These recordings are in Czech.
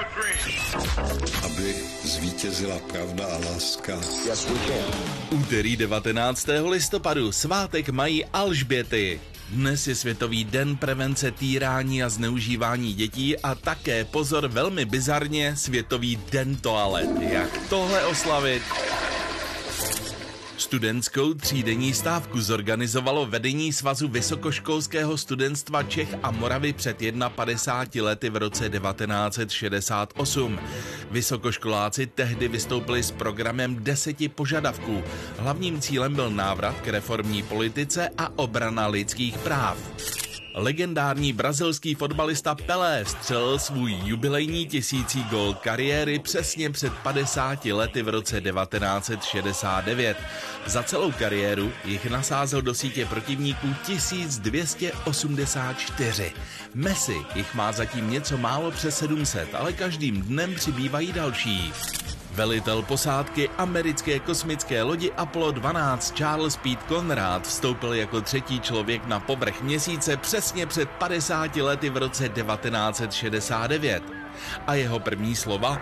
Aby zvítězila pravda a láska. Yes, we can. Úterý 19. listopadu, svátek mají Alžběty. Dnes je Světový den prevence týrání a zneužívání dětí a také, pozor, velmi bizarně, Světový den toalet. Jak tohle oslavit? Studentskou třídenní stávku zorganizovalo vedení Svazu vysokoškolského studentstva Čech a Moravy před 51 lety v roce 1968. Vysokoškoláci tehdy vystoupili s programem 10 požadavků. Hlavním cílem byl návrat k reformní politice a obrana lidských práv. Legendární brazilský fotbalista Pelé vstřelil svůj jubilejní 1000. gól kariéry přesně před 50 lety v roce 1969. Za celou kariéru jich nasázel do sítě protivníků 1284. Messi jich má zatím něco málo přes 700, ale každým dnem přibývají další. Velitel posádky americké kosmické lodi Apollo 12 Charles Pete Conrad vstoupil jako třetí člověk na povrch měsíce přesně před 50 lety v roce 1969. A jeho první slova?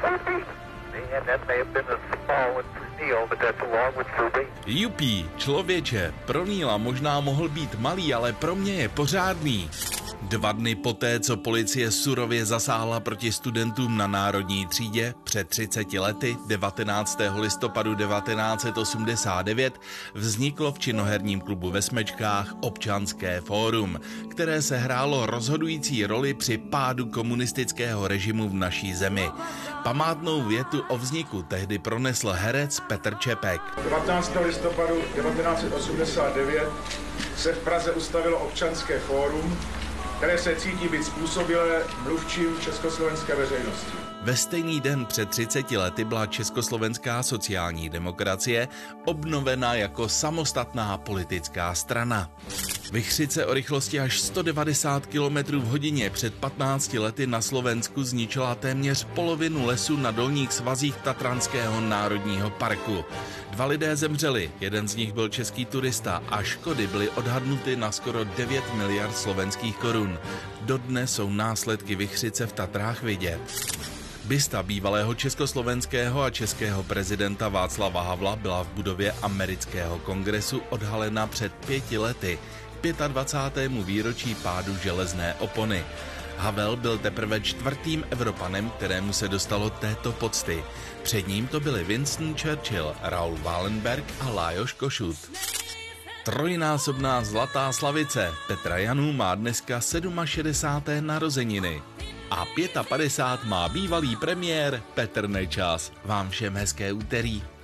Jupí, člověče, pro Neila možná mohl být malý, ale pro mě je pořádný. 2 dny poté, co policie surově zasáhla proti studentům na Národní třídě před 30 lety, 19. listopadu 1989, vzniklo v činoherním klubu ve Smečkách Občanské fórum, které se hrálo rozhodující roli při pádu komunistického režimu v naší zemi. Památnou větu o vzniku tehdy pronesl herec Petr Čepek. 19. listopadu 1989 se v Praze ustavilo Občanské fórum, které se cítí být způsobilé mluvčím československé veřejnosti. Ve stejný den před 30 lety byla československá sociální demokracie obnovena jako samostatná politická strana. Vichřice o rychlosti až 190 km v hodině před 15 lety na Slovensku zničila téměř polovinu lesů na dolních svazích Tatranského národního parku. 2 lidé zemřeli, jeden z nich byl český turista a škody byly odhadnuty na skoro 9 miliard slovenských korun. Dodnes jsou následky vichřice v Tatrách vidět. Bysta bývalého československého a českého prezidenta Václava Havla byla v budově amerického kongresu odhalena před 5 lety, 25. výročí pádu železné opony. Havel byl teprve 4. Evropanem, kterému se dostalo této pocty. Před ním to byli Winston Churchill, Raoul Wallenberg a Lajos Kossuth. Trojnásobná zlatá slavice Petra Janů má dneska 67. narozeniny. A 55 má bývalý premiér Petr Nečas. Vám všem hezké úterý.